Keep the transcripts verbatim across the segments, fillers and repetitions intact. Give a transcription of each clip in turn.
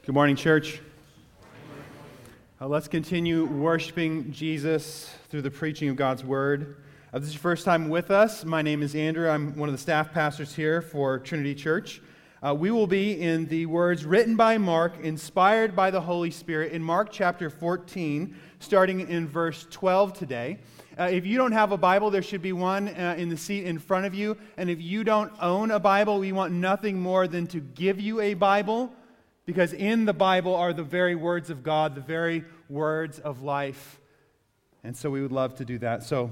Good morning, church. Uh, let's continue worshiping Jesus through the preaching of God's Word. Uh, if this is your first time with us, my name is Andrew. I'm one of the staff pastors here for Trinity Church. Uh, we will be in the words written by Mark, inspired by the Holy Spirit, in Mark chapter fourteen, starting in verse twelve today. Uh, if you don't have a Bible, there should be one uh, in the seat in front of you. And if you don't own a Bible, we want nothing more than to give you a Bible, because in the Bible are the very words of God, the very words of life. And so we would love to do that. So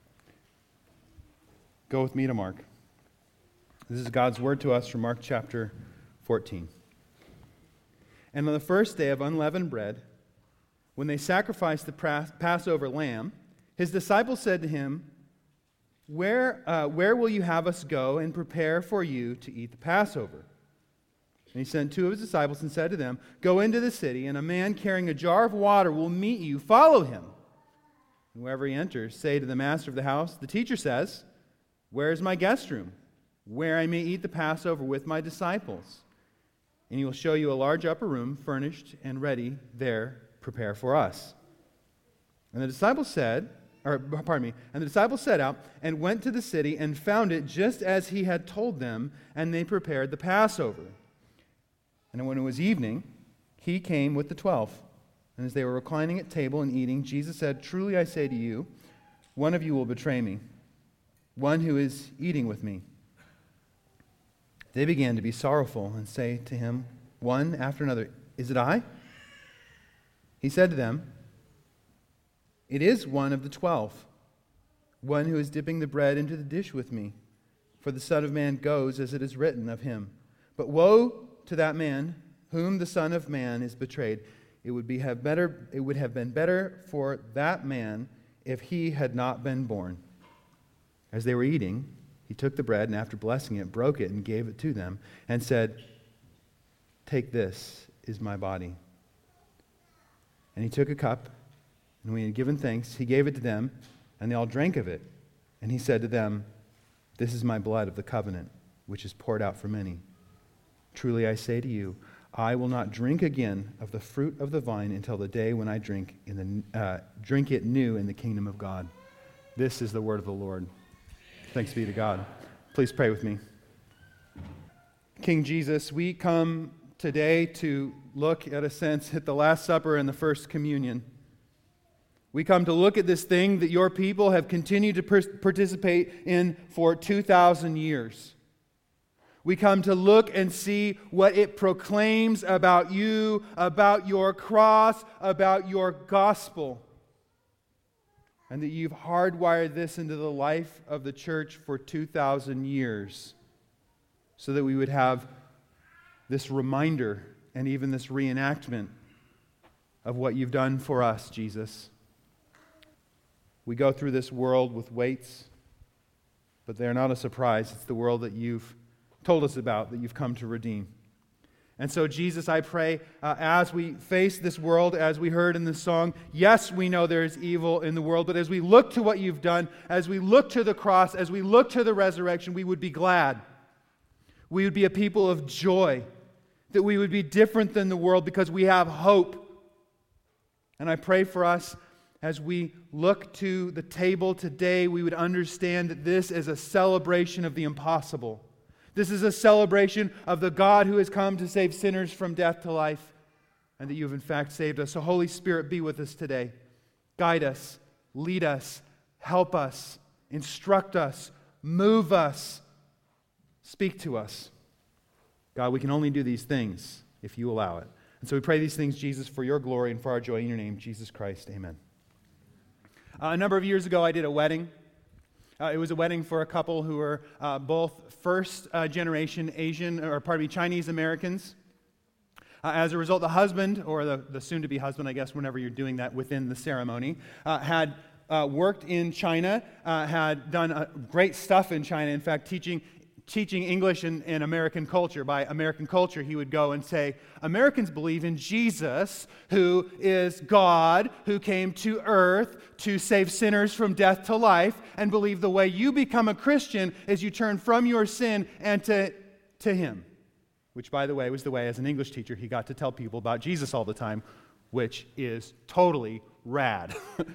go with me to Mark. This is God's word to us from Mark chapter fourteen. And on the first day of unleavened bread, when they sacrificed the Passover lamb, his disciples said to him, Where, uh, where will you have us go and prepare for you to eat the Passover? And he sent two of his disciples and said to them, Go into the city, and a man carrying a jar of water will meet you. Follow him. And wherever he enters, say to the master of the house, The teacher says, Where is my guest room, where I may eat the Passover with my disciples? And he will show you a large upper room, furnished and ready. There, prepare for us. And the disciples said, or pardon me, and the disciples set out and went to the city and found it just as he had told them, and they prepared the Passover. And when it was evening, he came with the twelve. And as they were reclining at table and eating, Jesus said, Truly I say to you, one of you will betray me, one who is eating with me. They began to be sorrowful and say to him, one after another, Is it I? He said to them, It is one of the twelve, one who is dipping the bread into the dish with me. For the Son of Man goes as it is written of him. But woe to that man whom the Son of Man is betrayed. It would be have better it would have been better for that man if he had not been born. As they were eating, he took the bread, and after blessing it, broke it and gave it to them, and said, Take this, is my body. And he took a cup, and when he had given thanks, he gave it to them, and they all drank of it. And he said to them, This is my blood of the covenant, which is poured out for many. Truly I say to you, I will not drink again of the fruit of the vine until the day when I drink in the uh, drink it new in the kingdom of God. This is the word of the Lord. Thanks be to God. Please pray with me. King Jesus, we come today to look, at a sense, at the Last Supper and the First Communion. We come to look at this thing that your people have continued to participate in for two thousand years. We come to look and see what it proclaims about you, about your cross, about your gospel. And that you've hardwired this into the life of the church for two thousand years so that we would have this reminder and even this reenactment of what you've done for us, Jesus. We go through this world with weights, but they're not a surprise. It's the world that you've told us about, that you've come to redeem. And so, Jesus, I pray, uh, as we face this world, as we heard in the song, yes, we know there is evil in the world, but as we look to what you've done, as we look to the cross, as we look to the resurrection, we would be glad. We would be a people of joy, that we would be different than the world because we have hope. And I pray for us, as we look to the table today, we would understand that this is a celebration of the impossible. This is a celebration of the God who has come to save sinners from death to life, and that you have in fact saved us. So Holy Spirit, be with us today. Guide us, lead us, help us, instruct us, move us, speak to us. God, we can only do these things if you allow it. And so we pray these things, Jesus, for your glory and for our joy in your name, Jesus Christ. Amen. Uh, a number of years ago, I did a wedding. Uh, it was a wedding for a couple who were uh, both first-generation uh, Asian, or pardon me, Chinese Americans. Uh, as a result, the husband, or the, the soon-to-be husband, I guess, whenever you're doing that within the ceremony, uh, had uh, worked in China, uh, had done uh, great stuff in China. In fact, teaching teaching English and, and American culture. By American culture, he would go and say, Americans believe in Jesus, who is God, who came to earth to save sinners from death to life, and believe the way you become a Christian is you turn from your sin and to, to Him. which, by the way, was the way as an English teacher he got to tell people about Jesus all the time, which is totally rad.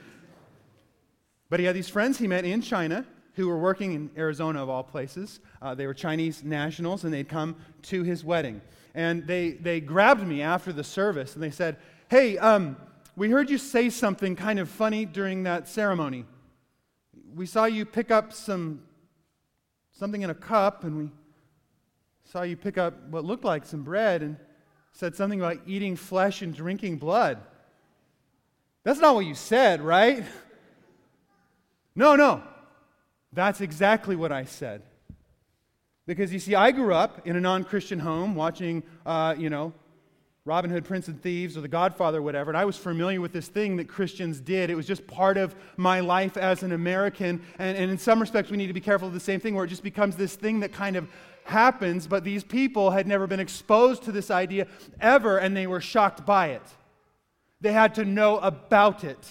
But he had these friends he met in China who were working in Arizona, of all places. Uh, they were Chinese nationals, and they'd come to his wedding. And they, they grabbed me after the service, and they said, hey, um, we heard you say something kind of funny during that ceremony. We saw you pick up some something in a cup, and we saw you pick up what looked like some bread and said something about eating flesh and drinking blood. That's not what you said, right? No, no. That's exactly what I said. Because you see, I grew up in a non-Christian home watching, uh, you know, Robin Hood, Prince and Thieves, or The Godfather, or whatever, and I was familiar with this thing that Christians did. It was just part of my life as an American, and, and in some respects we need to be careful of the same thing, where it just becomes this thing that kind of happens, but these people had never been exposed to this idea ever, and they were shocked by it. They had to know about it.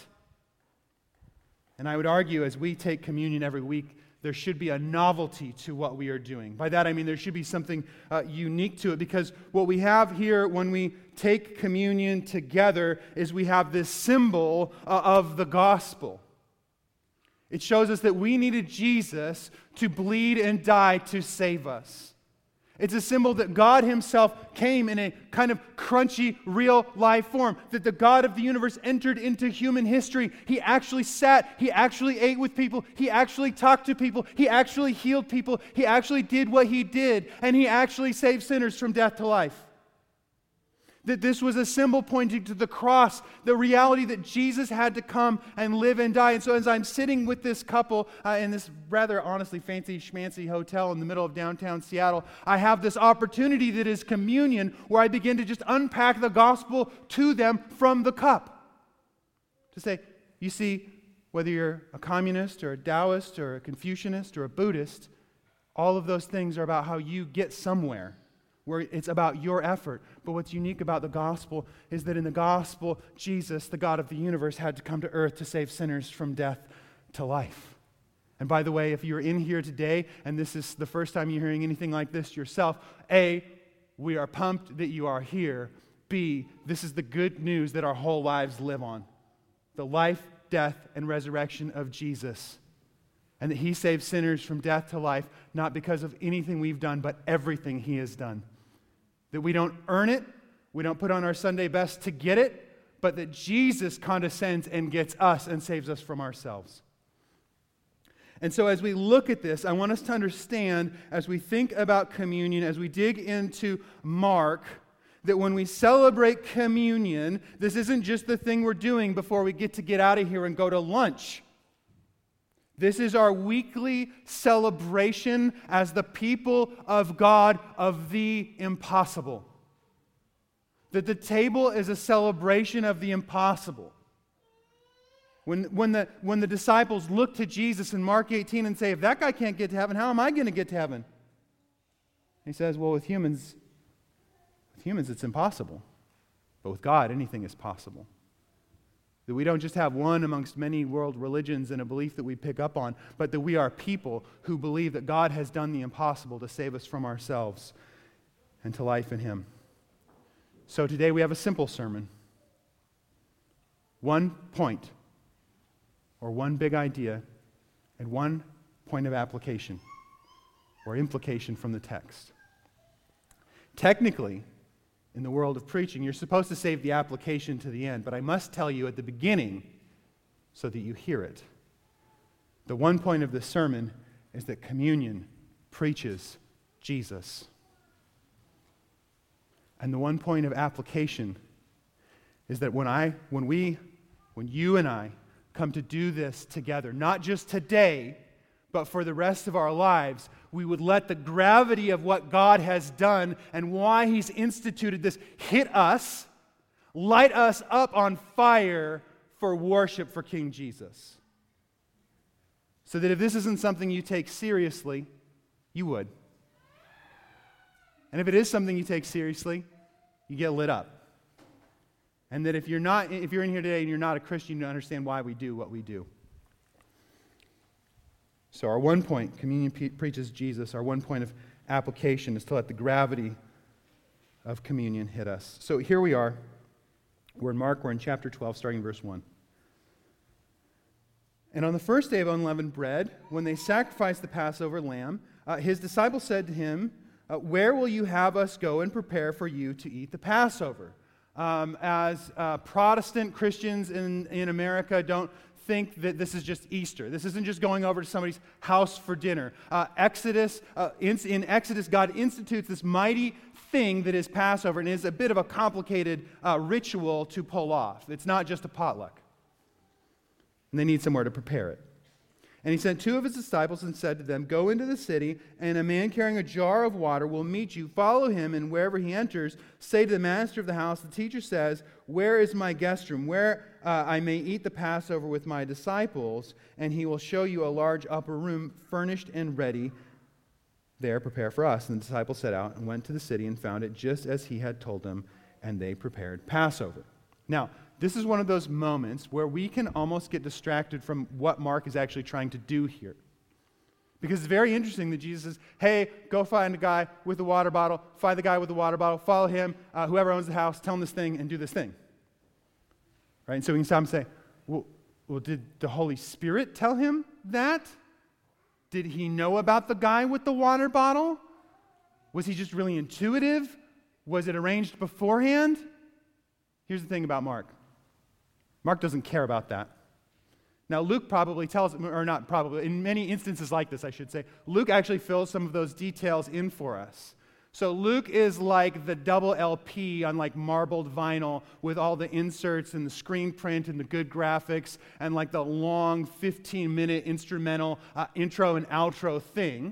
And I would argue, as we take communion every week, there should be a novelty to what we are doing. By that I mean there should be something uh, unique to it, because what we have here when we take communion together is we have this symbol uh, of the gospel. It shows us that we needed Jesus to bleed and die to save us. It's a symbol that God himself came in a kind of crunchy, real-life form. That the God of the universe entered into human history. He actually sat. He actually ate with people. He actually talked to people. He actually healed people. He actually did what he did. And he actually saved sinners from death to life. That this was a symbol pointing to the cross, the reality that Jesus had to come and live and die. And so as I'm sitting with this couple uh, in this rather honestly fancy schmancy hotel in the middle of downtown Seattle, I have this opportunity that is communion, where I begin to just unpack the gospel to them from the cup. To say, you see, whether you're a communist or a Taoist or a Confucianist or a Buddhist, all of those things are about how you get somewhere, where it's about your effort. But what's unique about the gospel is that in the gospel, Jesus, the God of the universe, had to come to earth to save sinners from death to life. And by the way, if you're in here today and this is the first time you're hearing anything like this yourself, A, we are pumped that you are here. B, this is the good news that our whole lives live on. The life, death, and resurrection of Jesus. And that he saves sinners from death to life, not because of anything we've done, but everything he has done. That we don't earn it, we don't put on our Sunday best to get it, but that Jesus condescends and gets us and saves us from ourselves. And so as we look at this, I want us to understand, as we think about communion, as we dig into Mark, that when we celebrate communion, this isn't just the thing we're doing before we get to get out of here and go to lunch. This is our weekly celebration as the people of God of the impossible. That the table is a celebration of the impossible. When, when, the, when the disciples look to Jesus in Mark eighteen and say, if that guy can't get to heaven, how am I going to get to heaven? He says, well, with humans, with humans it's impossible. But with God, anything is possible. That we don't just have one amongst many world religions and a belief that we pick up on, but that we are people who believe that God has done the impossible to save us from ourselves and to life in him. So today we have a simple sermon. One point, or one big idea, and one point of application, or implication from the text. Technically, in the world of preaching, you're supposed to save the application to the end, but I must tell you at the beginning so that you hear it. The one point of this sermon is that communion preaches Jesus. And the one point of application is that when I, when we, when you and I come to do this together, not just today, but for the rest of our lives, we would let the gravity of what God has done and why he's instituted this hit us, light us up on fire for worship for King Jesus. So that if this isn't something you take seriously, you would. And if it is something you take seriously, you get lit up. And that if you're not, if you're in here today and you're not a Christian, you understand why we do what we do. So our one point, communion pe- preaches Jesus, our one point of application is to let the gravity of communion hit us. So here we are. We're in Mark. We're in chapter twelve, starting in verse one. And on the first day of unleavened bread, when they sacrificed the Passover lamb, uh, his disciples said to him, uh, where will you have us go and prepare for you to eat the Passover? Um, as uh, Protestant Christians in, in America don't think that this is just Easter. This isn't just going over to somebody's house for dinner. Uh, Exodus, uh, in, in Exodus, God institutes this mighty thing that is Passover, and it is a bit of a complicated uh, ritual to pull off. It's not just a potluck. And they need somewhere to prepare it. And he sent two of his disciples and said to them, go into the city, and a man carrying a jar of water will meet you. Follow him, and wherever he enters, say to the master of the house, the teacher says, where is my guest room, where uh, I may eat the Passover with my disciples? And he will show you a large upper room, furnished and ready. There, prepare for us. And the disciples set out and went to the city and found it just as he had told them, and they prepared Passover. Now, this is one of those moments where we can almost get distracted from what Mark is actually trying to do here. Because it's very interesting that Jesus says, hey, go find a guy with a water bottle, find the guy with the water bottle, follow him, uh, whoever owns the house, tell him this thing, and do this thing. Right? And so we can stop and say, well, well, did the Holy Spirit tell him that? Did he know about the guy with the water bottle? Was he just really intuitive? Was it arranged beforehand? Here's the thing about Mark. Mark doesn't care about that. Now, Luke probably tells, or not probably, in many instances like this, I should say, Luke actually fills some of those details in for us. So Luke is like the double L P on like marbled vinyl with all the inserts and the screen print and the good graphics and like the long fifteen-minute instrumental uh, intro and outro thing.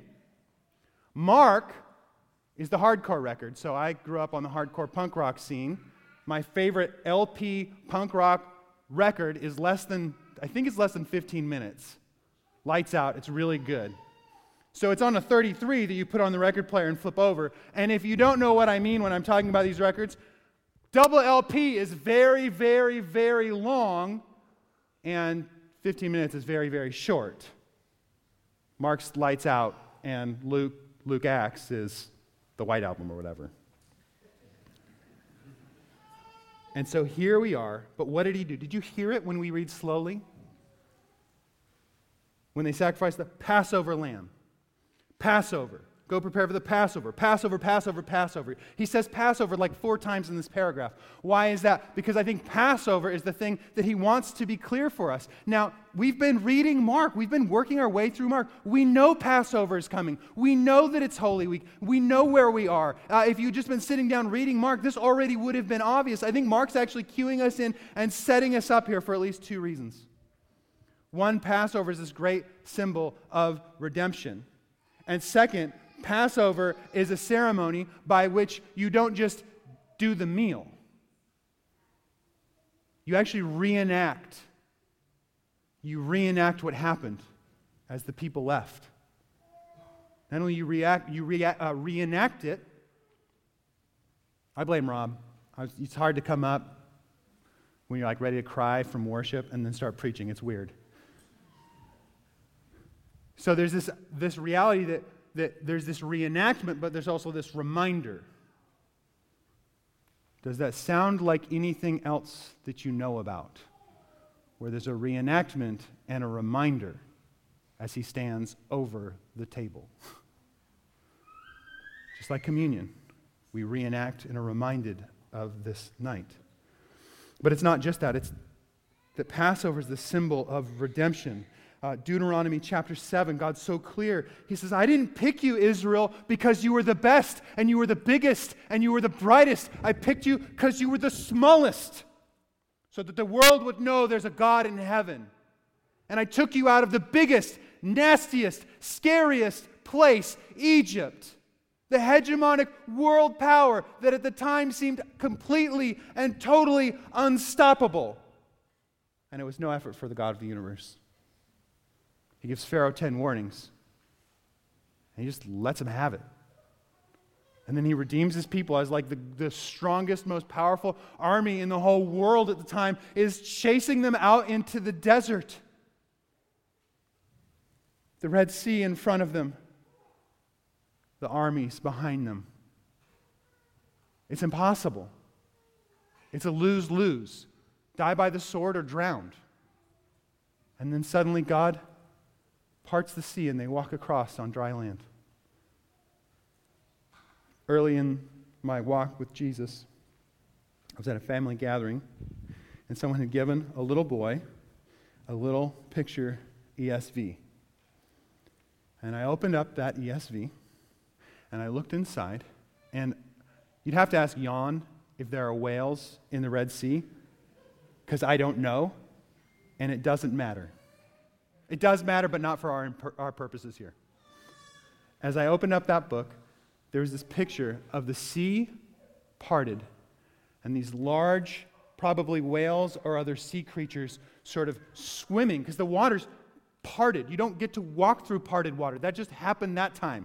Mark is the hardcore record. So I grew up on the hardcore punk rock scene. My favorite L P punk rock record is less than, I think it's less than fifteen minutes. Lights out, it's really good. So it's on a thirty-three that you put on the record player and flip over. And if you don't know what I mean when I'm talking about these records, double L P is very, very, very long, and fifteen minutes is very, very short. Mark's Lights Out, and Luke, Luke Acts is the White Album or whatever. And so here we are, but what did he do? Did you hear it when we read slowly? When they sacrificed the Passover lamb. Passover. Go prepare for the Passover. Passover, Passover, Passover. He says Passover like four times in this paragraph. Why is that? Because I think Passover is the thing that he wants to be clear for us. Now, we've been reading Mark. We've been working our way through Mark. We know Passover is coming. We know that it's Holy Week. We know where we are. Uh, if you'd just been sitting down reading Mark, this already would have been obvious. I think Mark's actually cueing us in and setting us up here for at least two reasons. One, Passover is this great symbol of redemption. And second, Passover is a ceremony by which you don't just do the meal. You actually reenact. You reenact what happened as the people left. Not only you react, you rea- uh, reenact it. I blame Rob. I was, it's hard to come up when you're like ready to cry from worship and then start preaching. It's weird. So there's this, this reality that that there's this reenactment, but there's also this reminder. Does that sound like anything else that you know about? Where there's a reenactment and a reminder as he stands over the table. Just like communion, we reenact and are reminded of this night. But it's not just that. It's that Passover is the symbol of redemption. Uh, Deuteronomy chapter seven, God's so clear. He says, I didn't pick you, Israel, because you were the best, and you were the biggest, and you were the brightest. I picked you because you were the smallest, so that the world would know there's a God in heaven. And I took you out of the biggest, nastiest, scariest place, Egypt, the hegemonic world power that at the time seemed completely and totally unstoppable. And it was no effort for the God of the universe. He gives Pharaoh ten warnings, and he just lets him have it. And then he redeems his people as like the, the strongest, most powerful army in the whole world at the time is chasing them out into the desert. The Red Sea in front of them, the armies behind them. It's impossible. It's a lose-lose. Die by the sword or drowned. And then suddenly God parts the sea and they walk across on dry land. Early in my walk with Jesus, I was at a family gathering, and someone had given a little boy a little picture E S V. And I opened up that E S V, and I looked inside, and you'd have to ask Jan if there are whales in the Red Sea, because I don't know, and it doesn't matter. It does matter, but not for our, our purposes here. As I opened up that book, there was this picture of the sea parted, and these large, probably whales or other sea creatures sort of swimming, because the water's parted. You don't get to walk through parted water. That just happened that time.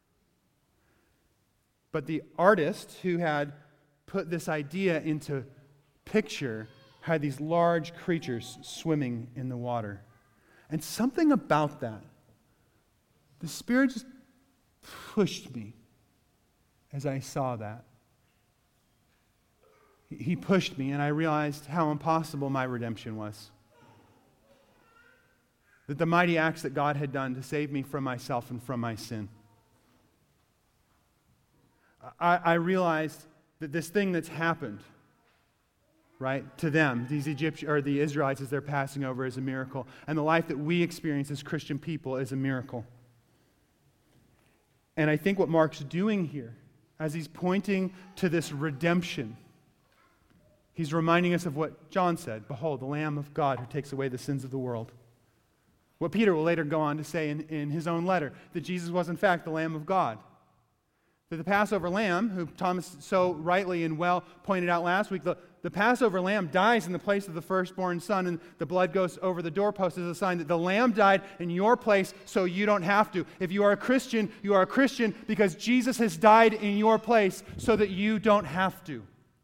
But the artist who had put this idea into picture had these large creatures swimming in the water. And something about that, the Spirit just pushed me as I saw that. He pushed me, and I realized how impossible my redemption was. That the mighty acts that God had done to save me from myself and from my sin. I, I realized that this thing that's happened, right, to them, these Egyptians or the Israelites as they're passing over, is a miracle, and the life that we experience as Christian people is a miracle. And I think what Mark's doing here, as he's pointing to this redemption, he's reminding us of what John said, "Behold, the Lamb of God who takes away the sins of the world." What Peter will later go on to say in, in his own letter, that Jesus was in fact the Lamb of God. That the Passover lamb, who Thomas so rightly and well pointed out last week, the, the Passover lamb dies in the place of the firstborn son, and the blood goes over the doorpost as a sign that the lamb died in your place so you don't have to. If you are a Christian, you are a Christian because Jesus has died in your place so that you don't have to.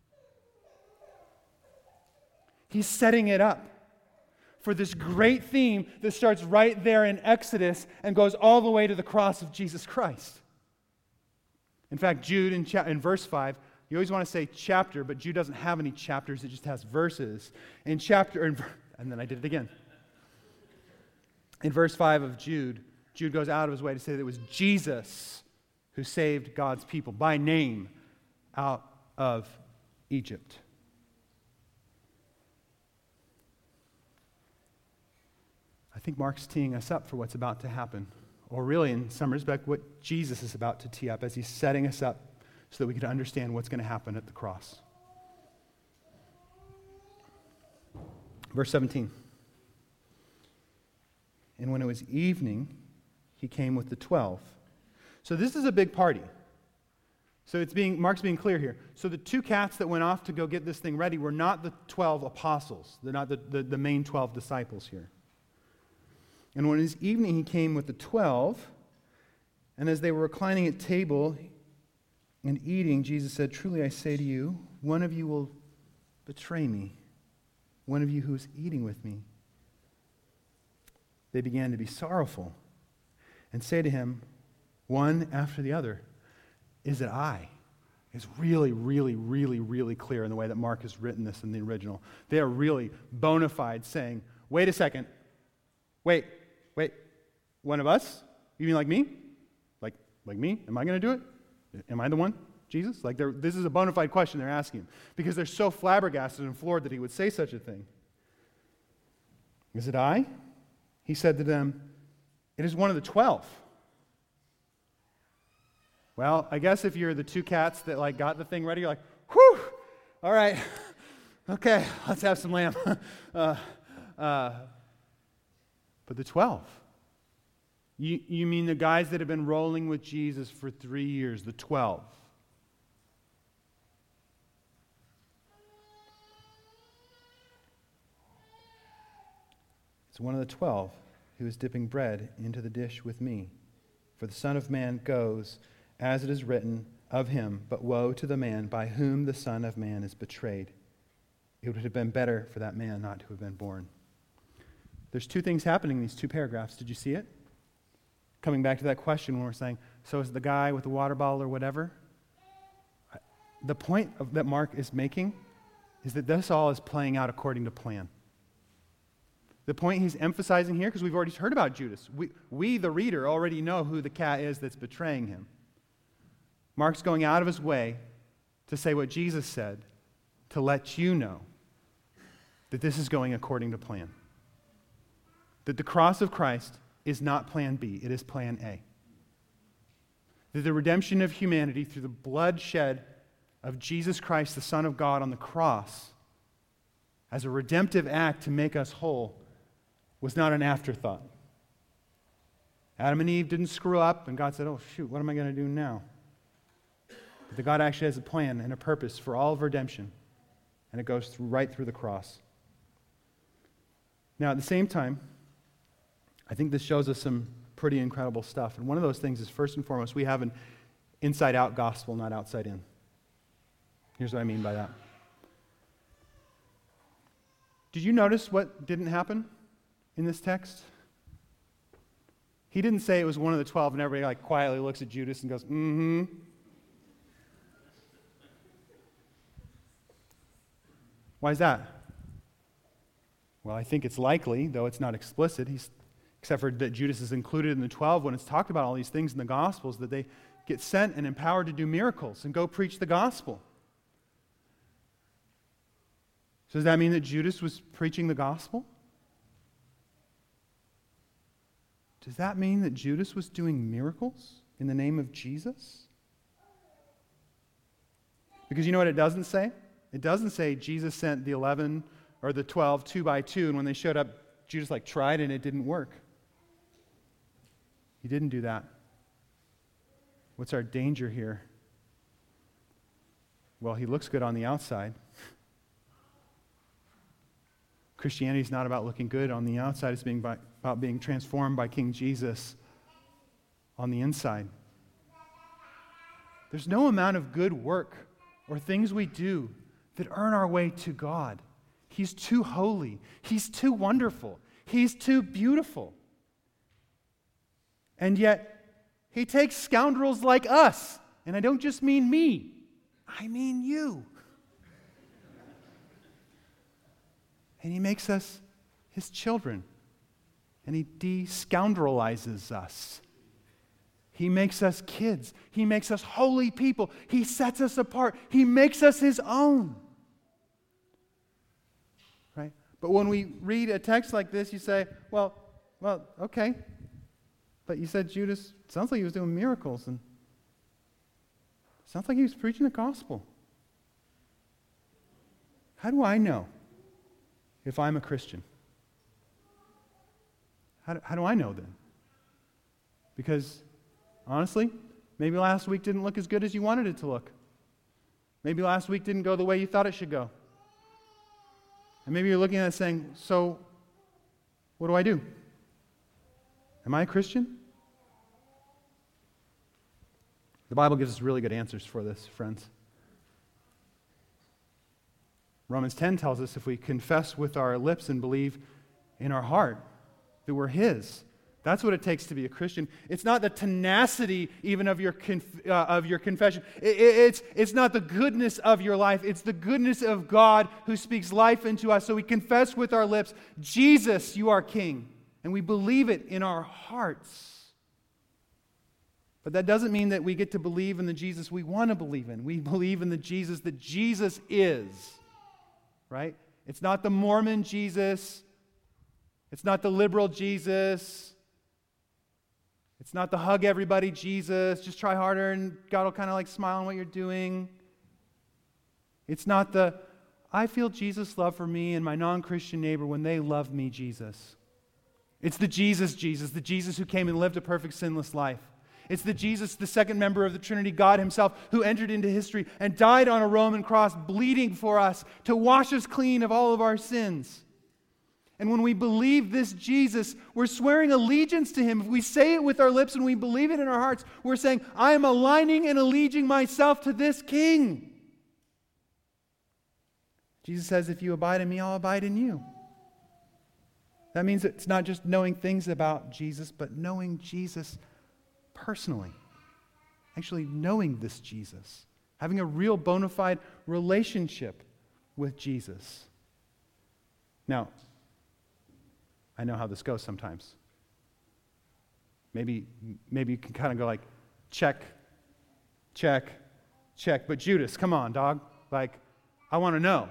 He's setting it up for this great theme that starts right there in Exodus and goes all the way to the cross of Jesus Christ. In fact, Jude in, cha- in verse five, you always want to say chapter, but Jude doesn't have any chapters, it just has verses. In chapter, in, and then I did it again. In verse five of Jude, Jude goes out of his way to say that it was Jesus who saved God's people by name out of Egypt. I think Mark's teeing us up for what's about to happen. Or really, in some respect, what Jesus is about to tee up as he's setting us up so that we can understand what's going to happen at the cross. Verse seventeen. And when it was evening, he came with the twelve. So this is a big party. So it's being Mark's being clear here. So the two cats that went off to go get this thing ready were not the twelve apostles. They're not the, the, the main twelve disciples here. And when it was evening, he came with the twelve, and as they were reclining at table and eating, Jesus said, "Truly I say to you, one of you will betray me, one of you who is eating with me." They began to be sorrowful and say to him, one after the other, "Is it I?" It's really, really, really, really clear in the way that Mark has written this in the original. They are really bona fide saying, wait a second, wait, Wait, one of us? You mean like me? Like like me? Am I going to do it? Am I the one? Jesus? Like this is a bona fide question they're asking him because they're so flabbergasted and floored that he would say such a thing. Is it I? He said to them, "It is one of the twelve." Well, I guess if you're the two cats that like got the thing ready, you're like, whew, all right, okay, let's have some lamb. uh, uh, But the twelve. You, you mean the guys that have been rolling with Jesus for three years, the twelve. It's one of the twelve who is dipping bread into the dish with me. For the Son of Man goes, as it is written of him, but woe to the man by whom the Son of Man is betrayed. It would have been better for that man not to have been born. There's two things happening in these two paragraphs. Did you see it? Coming back to that question when we're saying, so is the guy with the water bottle or whatever? the point of, that Mark is making is that this all is playing out according to plan. The point he's emphasizing here, because we've already heard about Judas. We, we, the reader, already know who the cat is that's betraying him. Mark's going out of his way to say what Jesus said, to let you know that this is going according to plan. That the cross of Christ is not plan B, it is plan A. That the redemption of humanity through the blood shed of Jesus Christ, the Son of God, on the cross, as a redemptive act to make us whole, was not an afterthought. Adam and Eve didn't screw up, and God said, oh, shoot, what am I going to do now? But that God actually has a plan and a purpose for all of redemption, and it goes through, right through the cross. Now, at the same time, I think this shows us some pretty incredible stuff. And one of those things is, first and foremost, we have an inside-out gospel, not outside-in. Here's what I mean by that. Did you notice what didn't happen in this text? He didn't say it was one of the twelve and everybody like quietly looks at Judas and goes, mm-hmm. Why is that? Well, I think it's likely, though it's not explicit, he's, except for that Judas is included in the twelve when it's talked about all these things in the Gospels, that they get sent and empowered to do miracles and go preach the gospel. So does that mean that Judas was preaching the gospel? Does that mean that Judas was doing miracles in the name of Jesus? Because you know what it doesn't say? It doesn't say Jesus sent the eleven or the twelve two by two, and when they showed up, Judas like tried and it didn't work. He didn't do that. What's our danger here? Well, he looks good on the outside. Christianity is not about looking good on the outside. It's being by, about being transformed by King Jesus on the inside. There's no amount of good work or things we do that earn our way to God. He's too holy. He's too wonderful. He's too beautiful. And yet, He takes scoundrels like us. And I don't just mean me. I mean you. And He makes us His children. And He de-scoundrelizes us. He makes us kids. He makes us holy people. He sets us apart. He makes us His own. Right? But when we read a text like this, you say, well, well, okay. But you said Judas, sounds like he was doing miracles. And sounds like he was preaching the gospel. How do I know if I'm a Christian? How do, how do I know then? Because, honestly, maybe last week didn't look as good as you wanted it to look. Maybe last week didn't go the way you thought it should go. And maybe you're looking at it saying, so, what do I do? Am I a Christian? The Bible gives us really good answers for this, friends. Romans ten tells us if we confess with our lips and believe in our heart that we're His, that's what it takes to be a Christian. It's not the tenacity even of your conf- uh, of your confession. It, it, it's, it's not the goodness of your life. It's the goodness of God who speaks life into us. So we confess with our lips, Jesus, you are King. And we believe it in our hearts. But that doesn't mean that we get to believe in the Jesus we want to believe in. We believe in the Jesus that Jesus is. Right? It's not the Mormon Jesus. It's not the liberal Jesus. It's not the hug everybody Jesus. Just try harder and God will kind of like smile on what you're doing. It's not the I feel Jesus' love for me and my non-Christian neighbor when they love me Jesus. It's the Jesus Jesus, the Jesus who came and lived a perfect sinless life. It's the Jesus, the second member of the Trinity, God Himself, who entered into history and died on a Roman cross, bleeding for us to wash us clean of all of our sins. And when we believe this Jesus, we're swearing allegiance to Him. If we say it with our lips and we believe it in our hearts, we're saying, I am aligning and alleging myself to this King. Jesus says, if you abide in me, I'll abide in you. That means it's not just knowing things about Jesus, but knowing Jesus personally. Actually knowing this Jesus having a real bona fide relationship with Jesus. Now, I know how this goes sometimes. Maybe, maybe you can kind of go like, check, check, check. But Judas, come on, dog. Like, I want to know.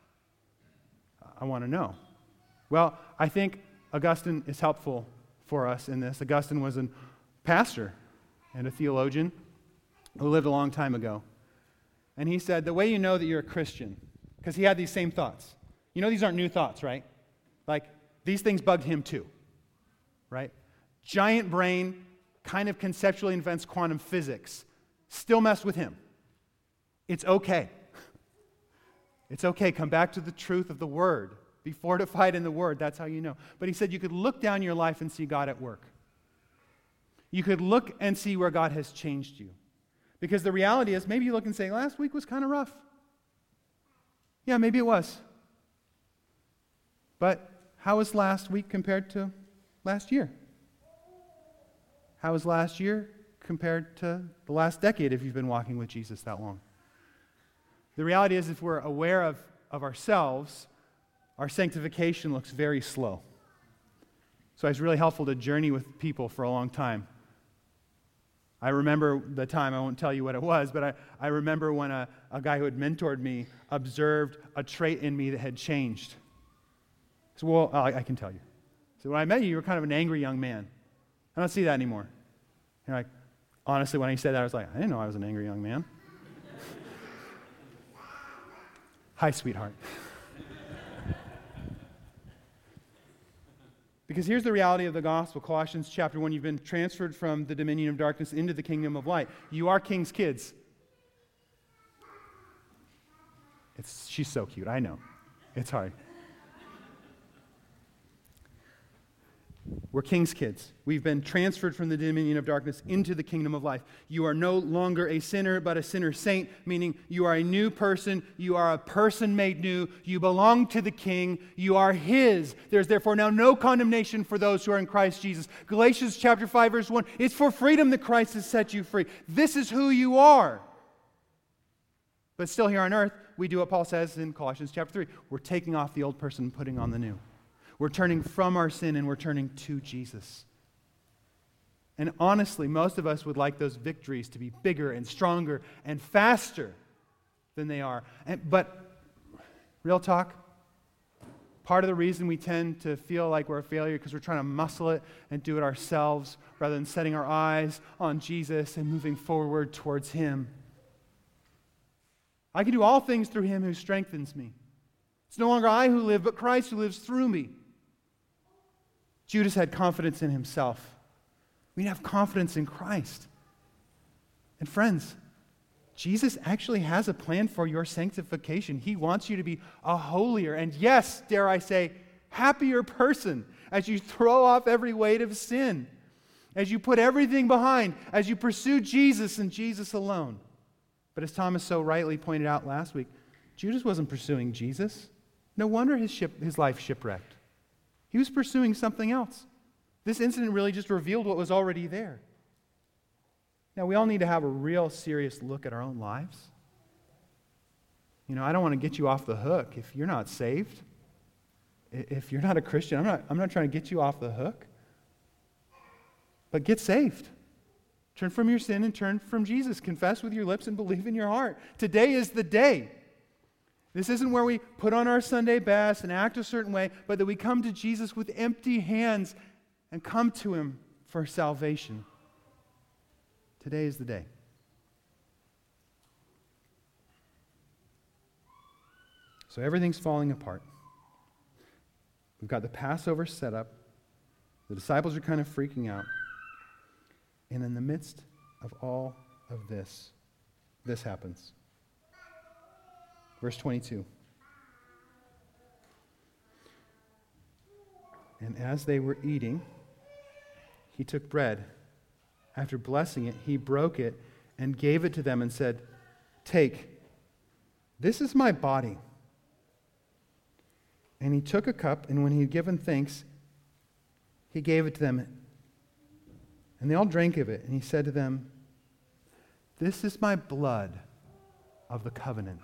I want to know. Well, I think Augustine is helpful for us in this. Augustine was a pastor and a theologian who lived a long time ago. And he said, the way you know that you're a Christian, because he had these same thoughts. You know these aren't new thoughts, right? Like, these things bugged him too, right? Giant brain, kind of conceptually invents quantum physics. Still mess with him. It's okay. It's okay. Come back to the truth of the Word. Be fortified in the Word. That's how you know. But he said you could look down your life and see God at work. You could look and see where God has changed you. Because the reality is, maybe you look and say, last week was kind of rough. Yeah, maybe it was. But how was last week compared to last year? How was last year compared to the last decade if you've been walking with Jesus that long? The reality is, if we're aware of, of ourselves, our sanctification looks very slow. So it's really helpful to journey with people for a long time. I remember the time, I won't tell you what it was, but I, I remember when a, a guy who had mentored me observed a trait in me that had changed. So, well, I, I can tell you. So when I met you, you were kind of an angry young man. I don't see that anymore. You're like, honestly, when he said that, I was like, I didn't know I was an angry young man. Hi, sweetheart. Because here's the reality of the gospel. Colossians chapter one, you've been transferred from the dominion of darkness into the kingdom of light. You are king's kids. It's, she's so cute, I know. It's hard. We're king's kids. We've been transferred from the dominion of darkness into the kingdom of life. You are no longer a sinner, but a sinner saint, meaning you are a new person. You are a person made new. You belong to the King. You are His. There's therefore now no condemnation for those who are in Christ Jesus. Galatians chapter five, verse one, it's for freedom that Christ has set you free. This is who you are. But still here on earth, we do what Paul says in Colossians chapter three. We're taking off the old person and putting on the new. We're turning from our sin and we're turning to Jesus. And honestly, most of us would like those victories to be bigger and stronger and faster than they are. And, but, real talk, part of the reason we tend to feel like we're a failure because we're trying to muscle it and do it ourselves rather than setting our eyes on Jesus and moving forward towards Him. I can do all things through Him who strengthens me. It's no longer I who live, but Christ who lives through me. Judas had confidence in himself. We have confidence in Christ. And friends, Jesus actually has a plan for your sanctification. He wants you to be a holier and, yes, dare I say, happier person as you throw off every weight of sin, as you put everything behind, as you pursue Jesus and Jesus alone. But as Thomas so rightly pointed out last week, Judas wasn't pursuing Jesus. No wonder his ship, his life shipwrecked. He was pursuing something else. This incident really just revealed what was already there. Now, we all need to have a real serious look at our own lives. You know, I don't want to get you off the hook if you're not saved. If you're not a Christian, I'm not, I'm not trying to get you off the hook. But get saved. Turn from your sin and turn from Jesus. Confess with your lips and believe in your heart. Today is the day. This isn't where we put on our Sunday best and act a certain way, but that we come to Jesus with empty hands and come to Him for salvation. Today is the day. So everything's falling apart. We've got the Passover set up. The disciples are kind of freaking out. And in the midst of all of this, this happens. Verse twenty-two. And as they were eating, He took bread. After blessing it, He broke it and gave it to them and said, "Take, this is my body." And He took a cup, and when He had given thanks, He gave it to them. And they all drank of it. And He said to them, "This is my blood of the covenant.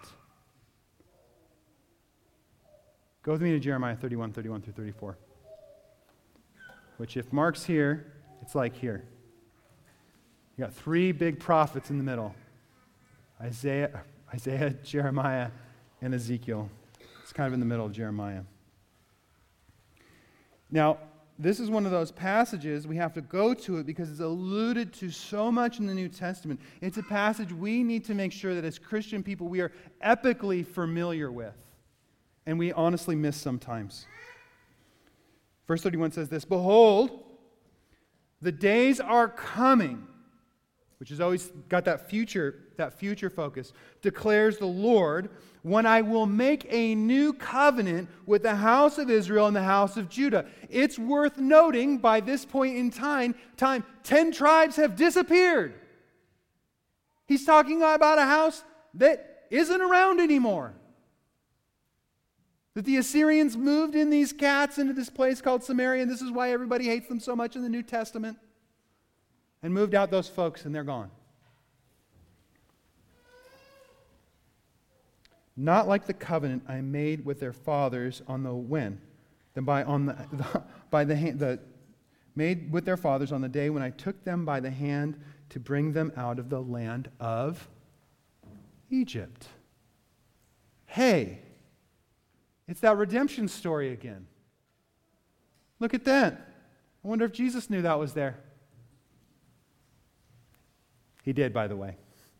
Go with me to Jeremiah thirty-one, thirty-one through thirty-four. Which if Mark's here, it's like here. You got three big prophets in the middle. Isaiah, Isaiah, Jeremiah, and Ezekiel. It's kind of in the middle of Jeremiah. Now, this is one of those passages we have to go to it because it's alluded to so much in the New Testament. It's a passage we need to make sure that as Christian people we are epically familiar with. And we honestly miss sometimes. Verse thirty-one says this, "Behold, the days are coming," which has always got that future, that future focus, "declares the Lord, when I will make a new covenant with the house of Israel and the house of Judah." It's worth noting by this point in time, time ten tribes have disappeared. He's talking about a house that isn't around anymore. That the Assyrians moved in these cats into this place called Samaria, and this is why everybody hates them so much in the New Testament. And moved out those folks, and they're gone. "Not like the covenant I made with their fathers on the when, then by on the, the by the hand the made with their fathers on the day when I took them by the hand to bring them out of the land of Egypt." Hey, it's that redemption story again. Look at that. I wonder if Jesus knew that was there. He did, by the way.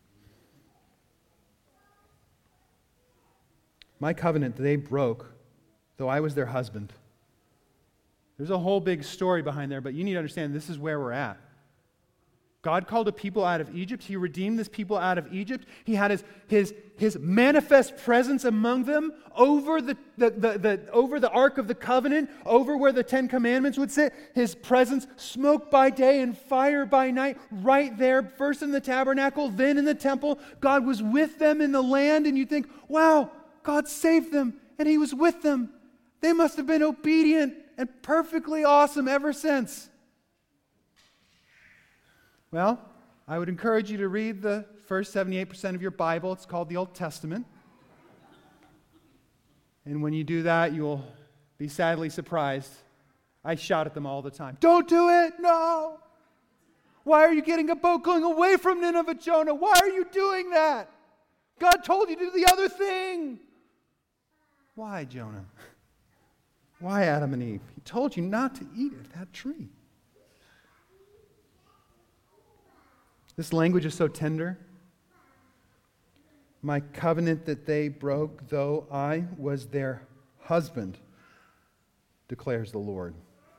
"My covenant they broke, though I was their husband." There's a whole big story behind there, but you need to understand this is where we're at. God called a people out of Egypt. He redeemed this people out of Egypt. He had his, his, his manifest presence among them over the, the, the, the, over the Ark of the Covenant, over where the Ten Commandments would sit. His presence, smoke by day and fire by night, right there, first in the tabernacle, then in the temple. God was with them in the land, and you think, wow, God saved them, and He was with them. They must have been obedient and perfectly awesome ever since. Well, I would encourage you to read the first seventy-eight percent of your Bible. It's called the Old Testament. And when you do that, you'll be sadly surprised. I shout at them all the time. Don't do it! No! Why are you getting a boat going away from Nineveh, Jonah? Why are you doing that? God told you to do the other thing. Why, Jonah? Why, Adam and Eve? He told you not to eat of that tree. This language is so tender. "My covenant that they broke, though I was their husband, declares the Lord."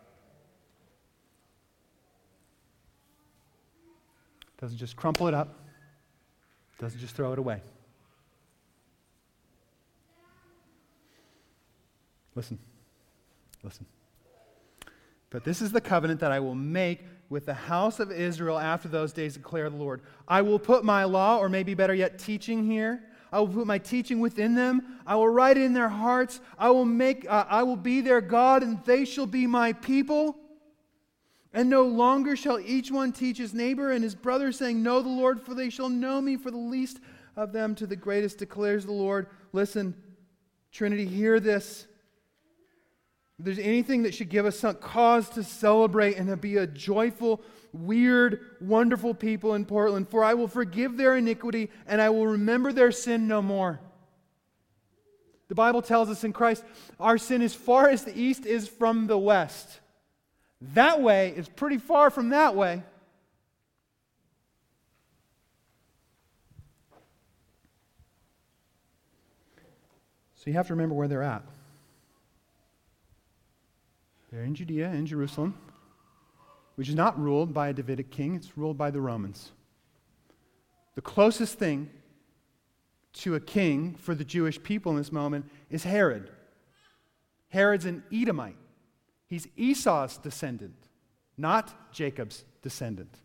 Doesn't just crumple it up. Doesn't just throw it away. Listen. Listen. "But this is the covenant that I will make with the house of Israel after those days, declare the Lord. I will put my law," or maybe better yet, teaching here. "I will put my teaching within them. I will write it in their hearts. I will make. Uh, I will be their God, and they shall be my people. And no longer shall each one teach his neighbor and his brother, saying, Know the Lord, for they shall know me, for the least of them to the greatest, declares the Lord." Listen, Trinity, hear this. If there's anything that should give us some cause to celebrate and to be a joyful, weird, wonderful people in Portland, "For I will forgive their iniquity and I will remember their sin no more." The Bible tells us in Christ, our sin as far as the east is from the west. That way is pretty far from that way. So you have to remember where they're at. They're in Judea, in Jerusalem, which is not ruled by a Davidic king, it's ruled by the Romans. The closest thing to a king for the Jewish people in this moment is Herod. Herod's an Edomite. He's Esau's descendant, not Jacob's descendant.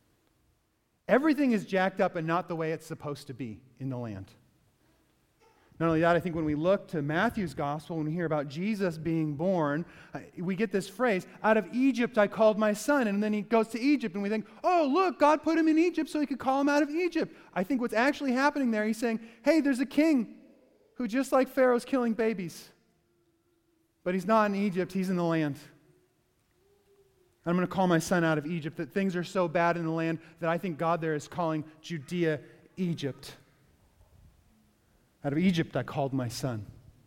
Everything is jacked up and not the way it's supposed to be in the land. Not only that, I think when we look to Matthew's gospel, when we hear about Jesus being born, we get this phrase, out of Egypt I called my son. And then he goes to Egypt and we think, oh, look, God put him in Egypt so he could call him out of Egypt. I think what's actually happening there, he's saying, hey, there's a king who just like Pharaoh's killing babies. But he's not in Egypt, he's in the land. I'm going to call my son out of Egypt, that things are so bad in the land that I think God there is calling Judea Egypt. Out of Egypt I called my son.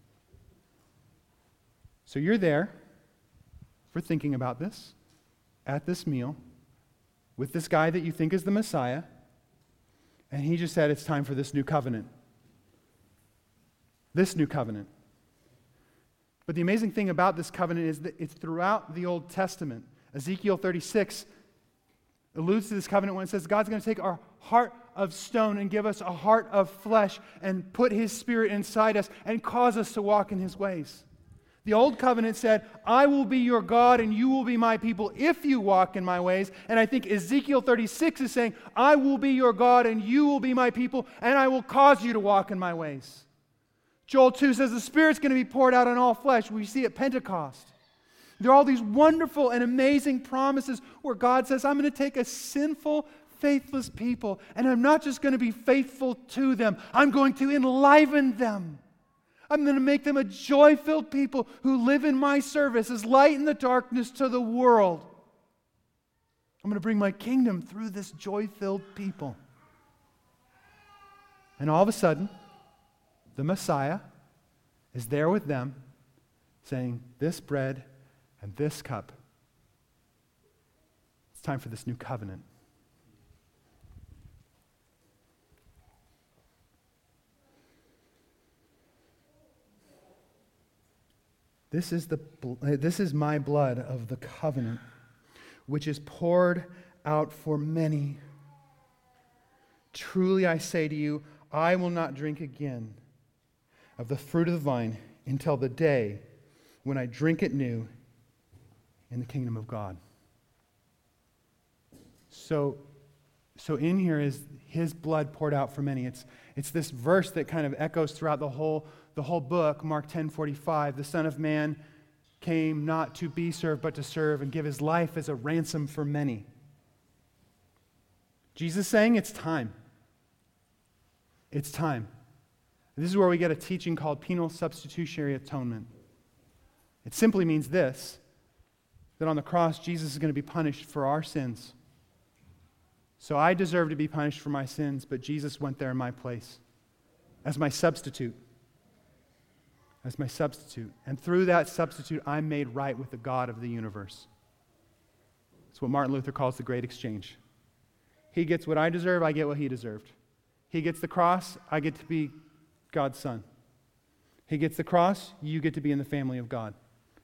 So you're there for thinking about this, at this meal, with this guy that you think is the Messiah, and he just said it's time for this new covenant. This new covenant. But the amazing thing about this covenant is that it's throughout the Old Testament. Ezekiel thirty-six alludes to this covenant when it says God's going to take our heart of stone and give us a heart of flesh and put His Spirit inside us and cause us to walk in His ways. The Old Covenant said, I will be your God and you will be my people if you walk in my ways. And I think Ezekiel thirty-six is saying, I will be your God and you will be my people and I will cause you to walk in my ways. Joel two says the Spirit's going to be poured out on all flesh. We see at Pentecost. There are all these wonderful and amazing promises where God says, I'm going to take a sinful, faithless people, and I'm not just going to be faithful to them, I'm going to enliven them. I'm going to make them a joy-filled people who live in my service as light in the darkness to the world. I'm going to bring my kingdom through this joy-filled people. And all of a sudden, the Messiah is there with them, saying, this bread and this cup, it's time for this new covenant. This is the this is my blood of the covenant, which is poured out for many. Truly I say to you, I will not drink again of the fruit of the vine until the day when I drink it new in the kingdom of God. So, so in here is His blood poured out for many. It's, it's this verse that kind of echoes throughout the whole, the whole book, Mark ten forty-five. The Son of Man came not to be served, but to serve and give His life as a ransom for many. Jesus saying it's time. It's time. This is where we get a teaching called penal substitutionary atonement. It simply means this, that on the cross, Jesus is going to be punished for our sins. So I deserve to be punished for my sins, but Jesus went there in my place as my substitute. As my substitute. And through that substitute, I'm made right with the God of the universe. It's what Martin Luther calls the great exchange. He gets what I deserve, I get what he deserved. He gets the cross, I get to be God's son. He gets the cross, you get to be in the family of God.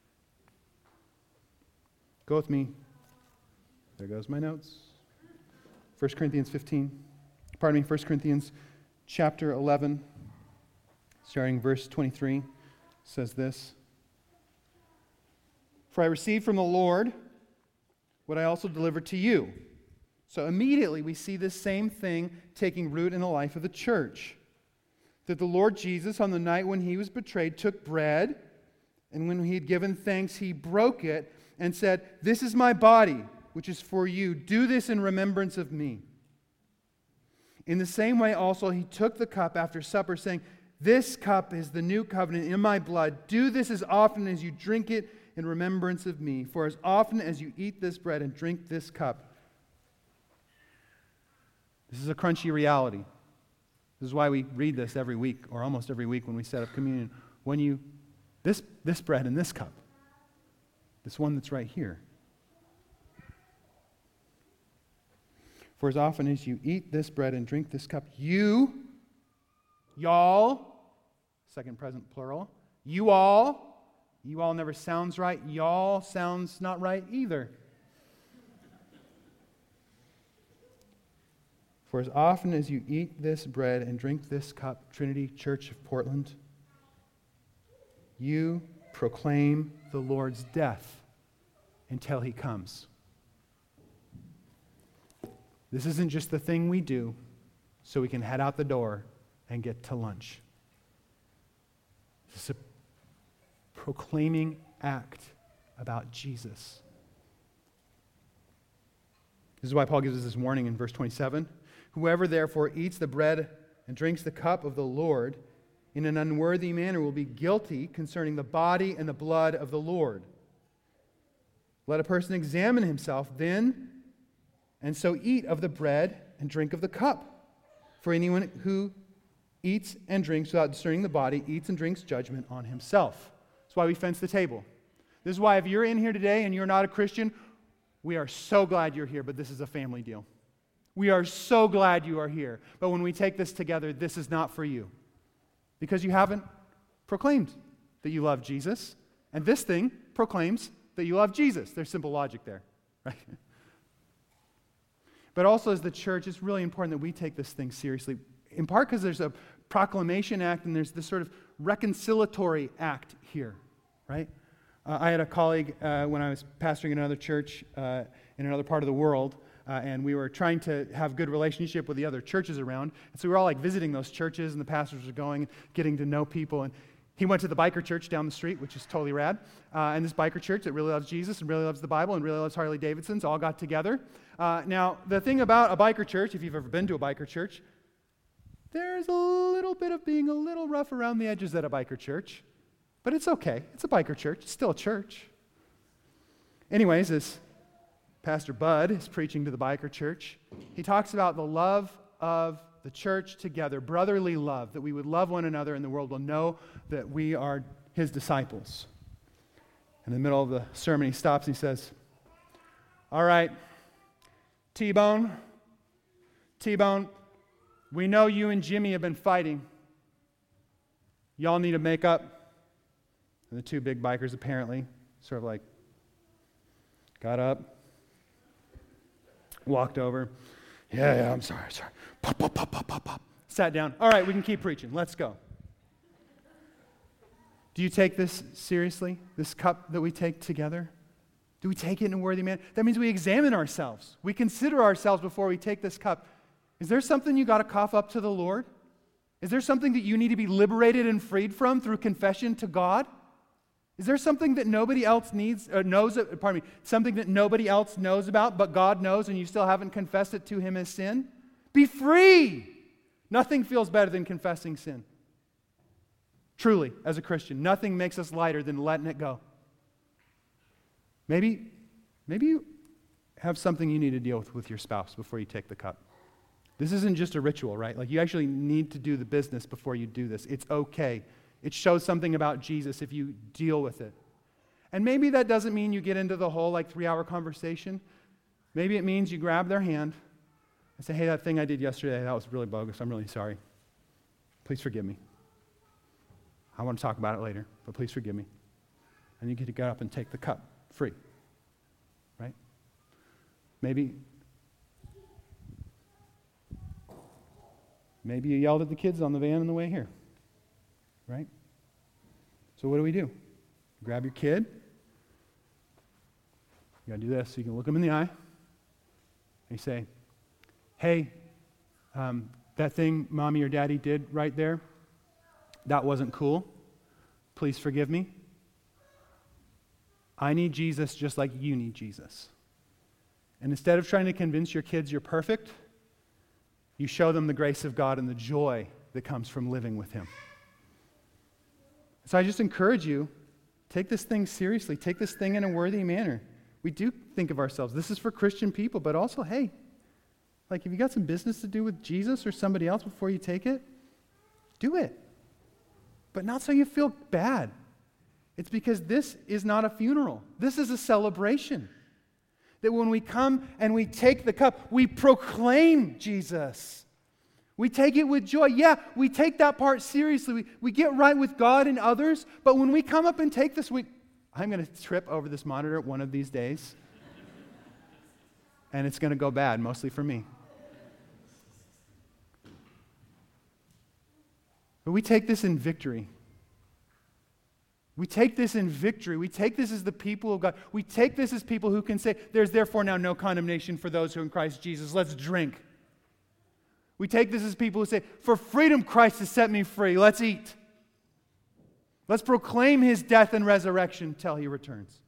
Go with me. There goes my notes. First Corinthians fifteen. Pardon me, First Corinthians chapter eleven, starting verse twenty-three, says this. For I received from the Lord what I also delivered to you. So immediately we see this same thing taking root in the life of the church. That the Lord Jesus, on the night when He was betrayed, took bread, and when He had given thanks, He broke it and said, this is my body, which is for you. Do this in remembrance of me. In the same way also He took the cup after supper, saying, this cup is the new covenant in my blood. Do this as often as you drink it in remembrance of me. For as often as you eat this bread and drink this cup. This is a crunchy reality. This is why we read this every week, or almost every week when we set up communion. When you, this, this bread and this cup, this one that's right here. For as often as you eat this bread and drink this cup, you, y'all, second present plural, you all, you all never sounds right, y'all sounds not right either. For as often as you eat this bread and drink this cup, Trinity Church of Portland, you proclaim the Lord's death until He comes. This isn't just the thing we do so we can head out the door and get to lunch. This is a proclaiming act about Jesus. This is why Paul gives us this warning in verse twenty-seven. Whoever therefore eats the bread and drinks the cup of the Lord in an unworthy manner will be guilty concerning the body and the blood of the Lord. Let a person examine himself then, and so eat of the bread and drink of the cup. For anyone who eats and drinks without discerning the body eats and drinks judgment on himself. That's why we fence the table. This is why if you're in here today and you're not a Christian, we are so glad you're here, but this is a family deal. We are so glad you are here. But when we take this together, this is not for you. Because you haven't proclaimed that you love Jesus. And this thing proclaims that you love Jesus. There's simple logic there, right? But also as the church, it's really important that we take this thing seriously. In part because there's a proclamation act and there's this sort of reconciliatory act here, right? Uh, I had a colleague uh, when I was pastoring in another church uh, in another part of the world, uh, and we were trying to have good relationship with the other churches around. And so we were all like visiting those churches, and the pastors were going, getting to know people. And he went to the biker church down the street, which is totally rad. Uh, and this biker church that really loves Jesus and really loves the Bible and really loves Harley Davidsons all got together. Uh, now, the thing about a biker church, if you've ever been to a biker church, there's a little bit of being a little rough around the edges at a biker church. But it's okay. It's a biker church. It's still a church. Anyways, as Pastor Bud is preaching to the biker church, he talks about the love of the church together, brotherly love, that we would love one another and the world will know that we are his disciples. In the middle of the sermon, he stops and he says, all right, T-Bone, T-Bone, we know you and Jimmy have been fighting. Y'all need to make up. And the two big bikers apparently sort of like got up, walked over. Yeah, yeah, I'm sorry, sorry. Pop, pop, pop, pop, pop, pop. Sat down. All right, we can keep preaching. Let's go. Do you take this seriously, this cup that we take together? Do we take it in a worthy manner? That means we examine ourselves. We consider ourselves before we take this cup. Is there something you got to cough up to the Lord? Is there something that you need to be liberated and freed from through confession to God? Is there something that nobody else needs, or knows, pardon me, something that nobody else knows about, but God knows and you still haven't confessed it to him as sin? Be free! Nothing feels better than confessing sin. Truly, as a Christian, nothing makes us lighter than letting it go. Maybe, maybe you have something you need to deal with with your spouse before you take the cup. This isn't just a ritual, right? Like you actually need to do the business before you do this. It's okay. It shows something about Jesus if you deal with it. And maybe that doesn't mean you get into the whole like three-hour conversation. Maybe it means you grab their hand and say, hey, that thing I did yesterday, that was really bogus. I'm really sorry. Please forgive me. I want to talk about it later, but please forgive me. And you get to get up and take the cup free, right? Maybe, maybe you yelled at the kids on the van on the way here. Right? So what do we do? Grab your kid. You got to do this so you can look them in the eye. And you say, hey, um, that thing mommy or daddy did right there, that wasn't cool. Please forgive me. I need Jesus just like you need Jesus. And instead of trying to convince your kids you're perfect, you show them the grace of God and the joy that comes from living with him. So I just encourage you, take this thing seriously. Take this thing in a worthy manner. We do think of ourselves. This is for Christian people, but also, hey, like if you got some business to do with Jesus or somebody else before you take it, do it. But not so you feel bad. It's because this is not a funeral. This is a celebration. That when we come and we take the cup, we proclaim Jesus. We take it with joy. Yeah, we take that part seriously. We, we get right with God and others. But when we come up and take this, we, I'm going to trip over this monitor one of these days. And it's going to go bad, mostly for me. But we take this in victory. We take this in victory. We take this as the people of God. We take this as people who can say, there's therefore now no condemnation for those who are in Christ Jesus. Let's drink. We take this as people who say, for freedom Christ has set me free. Let's eat. Let's proclaim his death and resurrection till he returns.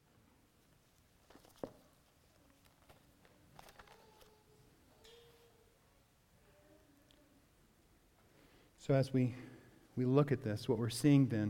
So as we, we look at this, what we're seeing then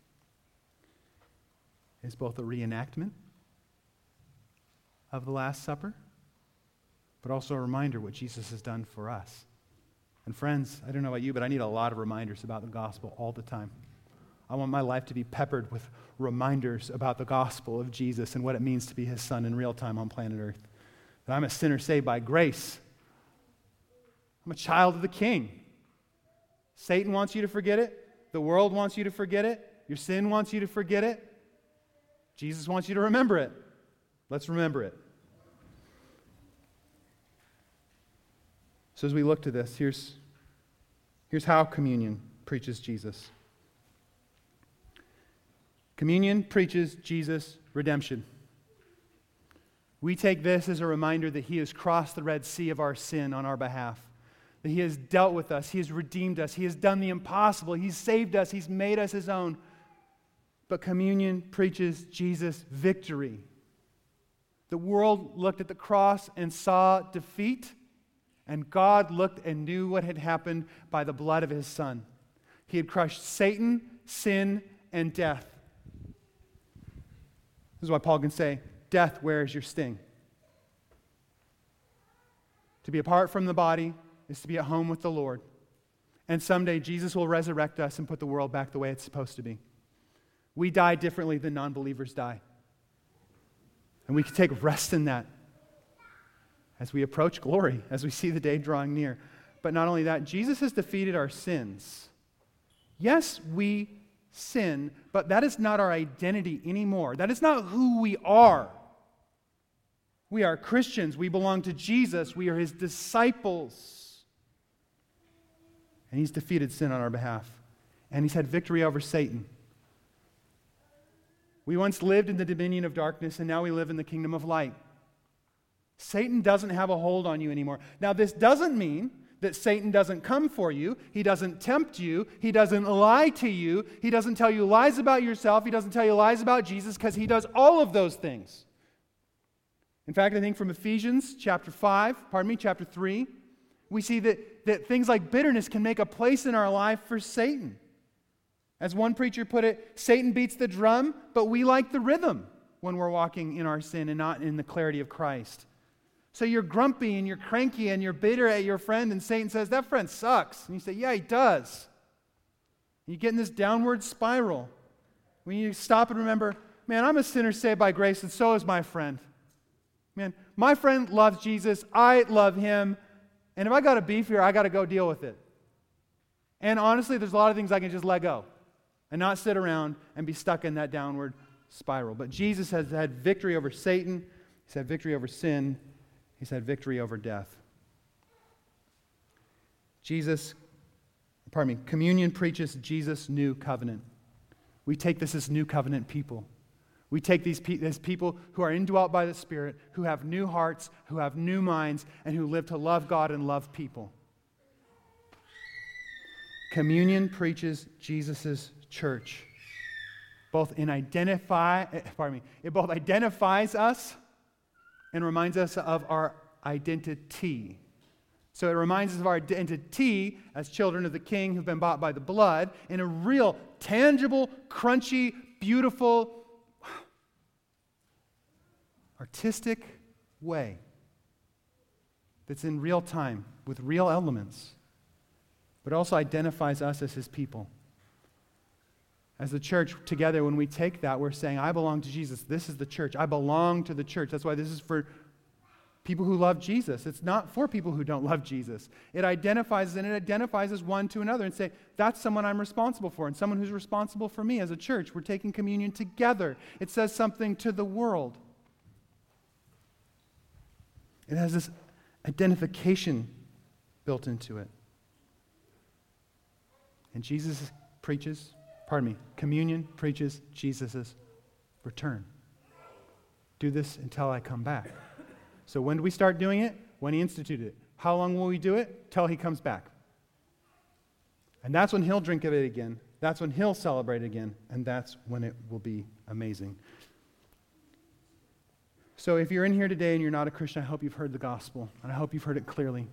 is both a reenactment of the Last Supper, but also a reminder what Jesus has done for us. And friends, I don't know about you, but I need a lot of reminders about the gospel all the time. I want my life to be peppered with reminders about the gospel of Jesus and what it means to be his son in real time on planet Earth. That I'm a sinner saved by grace. I'm a child of the King. Satan wants you to forget it. The world wants you to forget it. Your sin wants you to forget it. Jesus wants you to remember it. Let's remember it. So as we look to this, here's, here's how communion preaches Jesus. Communion preaches Jesus' redemption. We take this as a reminder that he has crossed the Red Sea of our sin on our behalf. That he has dealt with us. He has redeemed us. He has done the impossible. He's saved us. He's made us his own. But communion preaches Jesus' victory. The world looked at the cross and saw defeat, and God looked and knew what had happened by the blood of his Son. He had crushed Satan, sin, and death. This is why Paul can say, death, where is your sting? To be apart from the body is to be at home with the Lord. And someday Jesus will resurrect us and put the world back the way it's supposed to be. We die differently than non-believers die. And we can take rest in that as we approach glory, as we see the day drawing near. But not only that, Jesus has defeated our sins. Yes, we sin, but that is not our identity anymore. That is not who we are. We are Christians. We belong to Jesus. We are his disciples. And he's defeated sin on our behalf. And he's had victory over Satan. We once lived in the dominion of darkness, and now we live in the kingdom of light. Satan doesn't have a hold on you anymore. Now, this doesn't mean that Satan doesn't come for you. He doesn't tempt you. He doesn't lie to you. He doesn't tell you lies about yourself. He doesn't tell you lies about Jesus, because he does all of those things. In fact, I think from Ephesians chapter five, pardon me, chapter three, we see that, that things like bitterness can make a place in our life for Satan. As one preacher put it, Satan beats the drum, but we like the rhythm when we're walking in our sin and not in the clarity of Christ. So you're grumpy and you're cranky and you're bitter at your friend, and Satan says, that friend sucks. And you say, yeah, he does. And you get in this downward spiral. We need to stop and remember, man, I'm a sinner saved by grace, and so is my friend. Man, my friend loves Jesus. I love him. And if I got a beef here, I got to go deal with it. And honestly, there's a lot of things I can just let go and not sit around and be stuck in that downward spiral. But Jesus has had victory over Satan. He's had victory over sin. He's had victory over death. Jesus, pardon me, communion preaches Jesus' new covenant. We take this as new covenant people. We take these pe- as people who are indwelt by the Spirit, who have new hearts, who have new minds, and who live to love God and love people. Communion preaches Jesus' church, both in identify, pardon me, it both identifies us and reminds us of our identity. So it reminds us of our identity as children of the King who've been bought by the blood in a real, tangible, crunchy, beautiful, artistic way that's in real time with real elements, but also identifies us as his people. As the church together, when we take that, we're saying, I belong to Jesus. This is the church. I belong to the church. That's why this is for people who love Jesus. It's not for people who don't love Jesus. It identifies and it identifies as one to another and say, that's someone I'm responsible for and someone who's responsible for me as a church. We're taking communion together. It says something to the world. It has this identification built into it. And Jesus preaches, pardon me, communion preaches Jesus' return. Do this until I come back. So when do we start doing it? When he instituted it. How long will we do it? Till he comes back. And that's when he'll drink of it again That's when He'll celebrate again, and that's when it will be amazing. So if you're in here today and you're not a Christian, I hope you've heard the gospel, and I hope you've heard it clearly.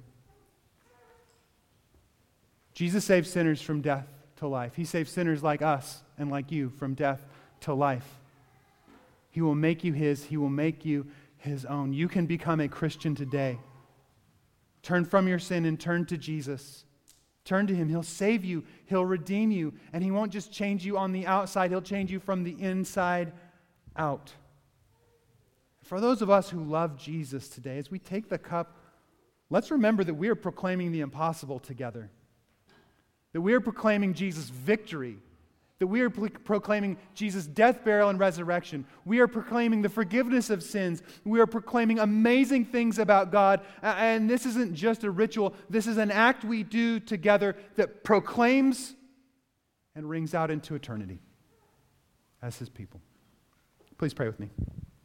Jesus saves sinners from death to life. He saves sinners like us and like you from death to life. He will make you His. He will make you His own. You can become a Christian today. Turn from your sin and turn to Jesus. Turn to Him. He'll save you. He'll redeem you. And He won't just change you on the outside. He'll change you from the inside out. For those of us who love Jesus today, as we take the cup, let's remember that we are proclaiming the impossible together. That we are proclaiming Jesus' victory. That we are pro- proclaiming Jesus' death, burial, and resurrection. We are proclaiming the forgiveness of sins. We are proclaiming amazing things about God. And this isn't just a ritual. This is an act we do together that proclaims and rings out into eternity as His people. Please pray with me.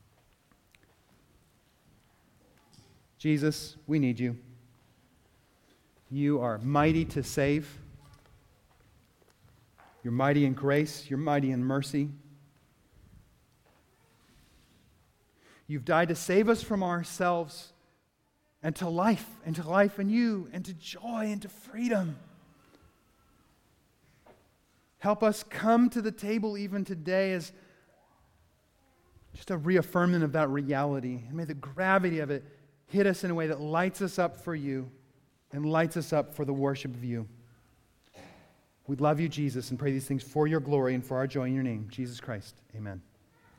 Jesus, we need You. You are mighty to save. You're mighty in grace. You're mighty in mercy. You've died to save us from ourselves and to life, and to life in You, and to joy, and to freedom. Help us come to the table even today as just a reaffirmation of that reality. And may the gravity of it hit us in a way that lights us up for You and lights us up for the worship of You. We love You, Jesus, and pray these things for Your glory and for our joy in Your name, Jesus Christ. Amen.